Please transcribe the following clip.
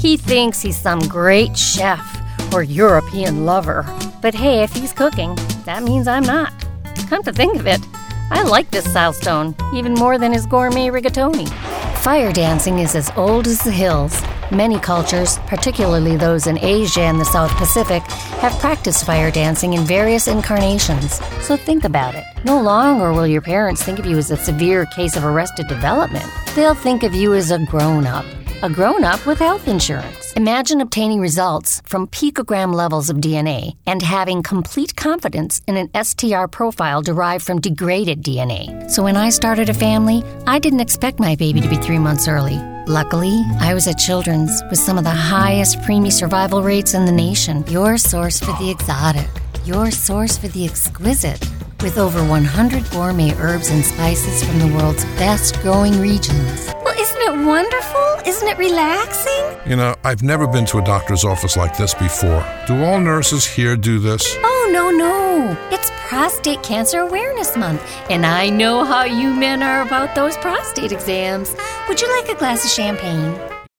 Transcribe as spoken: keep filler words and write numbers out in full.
He thinks he's some great chef or European lover. But hey, if he's cooking, that means I'm not. Come to think of it, I like this Soustone even more than his gourmet rigatoni. Fire dancing is as old as the hills. Many cultures, particularly those in Asia and the South Pacific, have practiced fire dancing in various incarnations. So think about it. No longer will your parents think of you as a severe case of arrested development. They'll think of you as a grown-up. A grown-up with health insurance. Imagine obtaining results from picogram levels of D N A and having complete confidence in an S T R profile derived from degraded D N A. So when I started a family, I didn't expect my baby to be three months early. Luckily, I was at Children's with some of the highest preemie survival rates in the nation. Your source for the exotic. Your source for the exquisite. With over one hundred gourmet herbs and spices from the world's best growing regions. Well, isn't it wonderful? Isn't it relaxing? You know, I've never been to a doctor's office like this before. Do all nurses here do this? Oh, no, no. It's Prostate Cancer Awareness Month, and I know how you men are about those prostate exams. Would you like a glass of champagne?